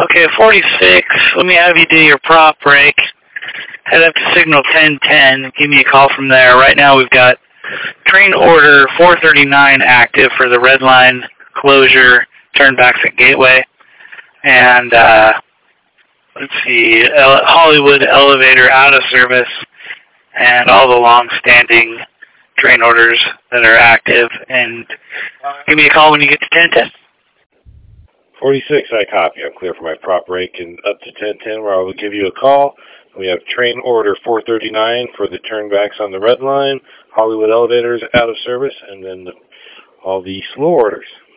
Okay, 46. Let me have you do your prop break. Head up to signal 1010. Give me a call from there. Right now we've got train order 439 active for the red line closure, turnbacks at Gateway. And let's see, Hollywood elevator out of service, and all the long-standing train orders that are active. And give me a call when you get to 1010. 46, I copy. I'm clear for my prop break and up to 1010 where I will give you a call. We have train order 439 for the turnbacks on the red line, Hollywood elevators out of service, and then all the slow orders.